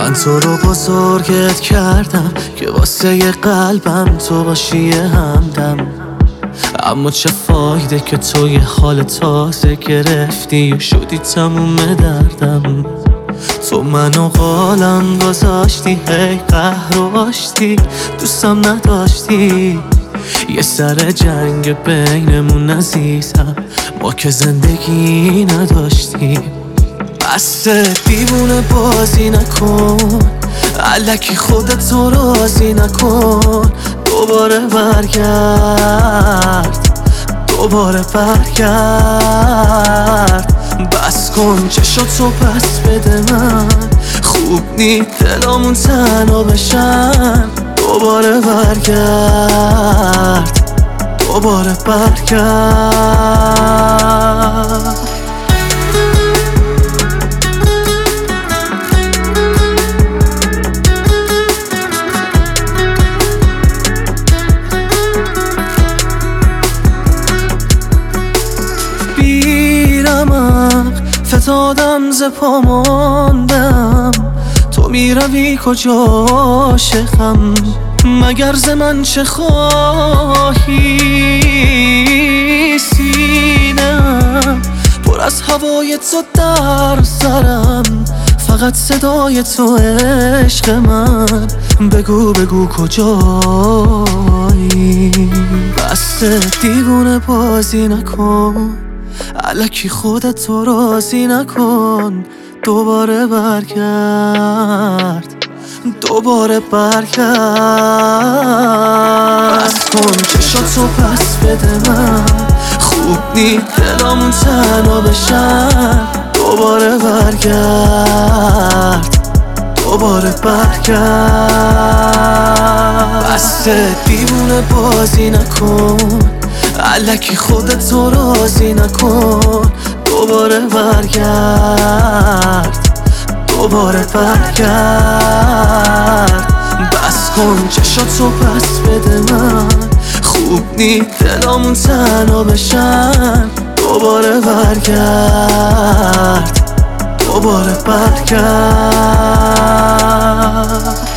من تو رو بزرگت کردم که واسه ی قلبم تو باشی همدم، اما چه فایده که تو یه حال تازه گرفتی و شدی تموم دردم. تو منو قالم گذاشتی، هی قهر و آشتی، دوستم نداشتی. یه سر جنگ بینمون عزیزم، ما که زندگی نداشتیم. بس دیوونه بازی نکن، الکی خودتو راضی نکن. دوباره برگرد، دوباره برگرد. بس کن چشاتو پس بده من، خوب نی دلامون تنها بشن. دوباره برگرد، دوباره برگرد. فتادم ز پا ماندم، تو میروی کجا عاشقم؟ مگر ز من چه خواهی؟ سینه‌ام پر از هوای تو در سرم، فقط صدای تو عشق من. بگو بگو کجایی؟ بس دیوونه بازی نکن، الکی خودتو راضی نکن. دوباره برگرد، دوباره برگرد. بس کن چشاتو پس بده من، خوب نی دلامون تنها بشن. دوباره برگرد، دوباره برگرد. بس دیوونه بازی نکن، الکی خودتو راضی نکن. دوباره برگرد، دوباره برگرد. بس کن چشاتو پس بده من، خوب نی دلامون تنها بشن. دوباره برگرد، دوباره برگرد.